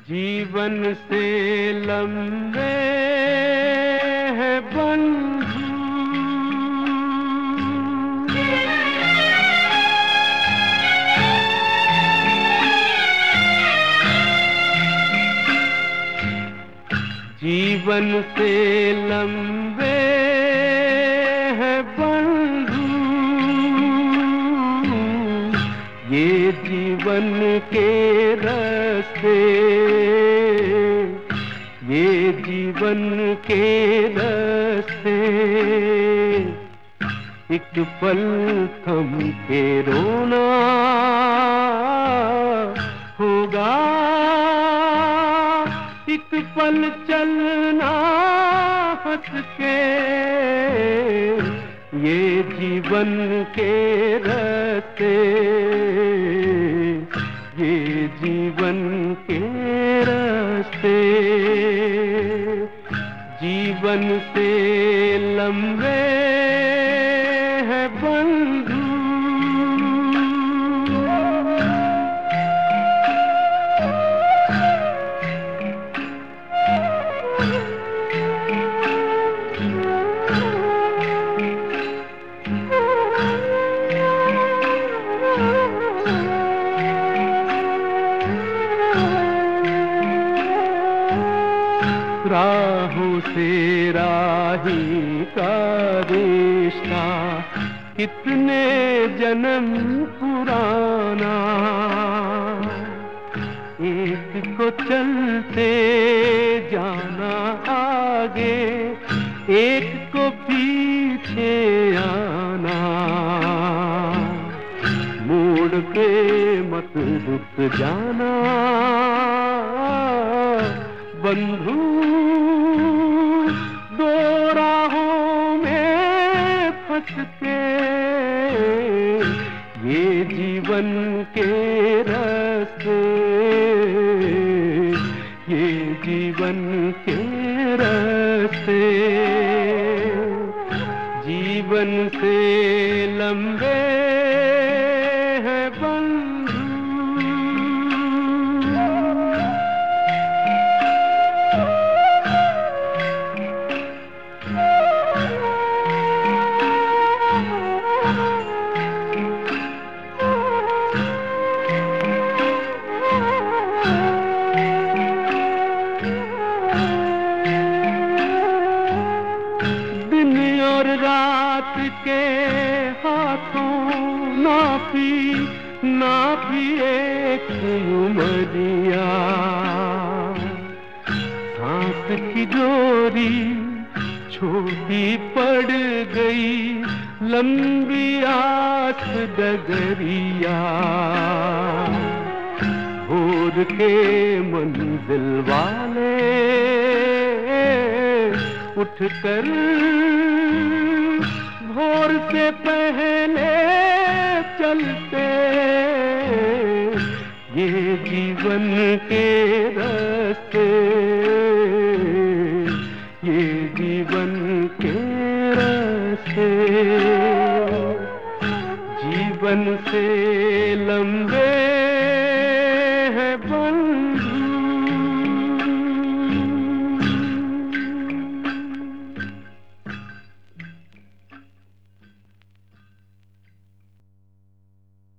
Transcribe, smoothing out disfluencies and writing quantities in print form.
जीवन से लंबे हैं बंधु, जीवन से लंबे हैं बंधु, ये जीवन के रास्ते, ये जीवन के रास्ते। एक पल थम के रोना होगा, एक पल चलना हंस के, ये जीवन के रास्ते, ये जीवन के रास्ते। जीवन से लंबे हैं बंधु, राहों से राही का रिश्ता कितने जन्म पुराना, एक को चलते जाना आगे, एक को पीछे आना। मोड़ पे मत रुक जाना बंधु, दो राहों में फंस के, ये जीवन के रास्ते, ये जीवन के रास्ते। जीवन से लंबे हैं बंधु, रात के हाथों नापी एक उमरिया, सांस की डोरी छोटी पड़ गई, लंबी आस डगरिया। भोर के मंजिल वाले उठकर भोर से पहले चलते, ये जीवन के रास्ते, ये जीवन के रास्ते। जीवन से लंबे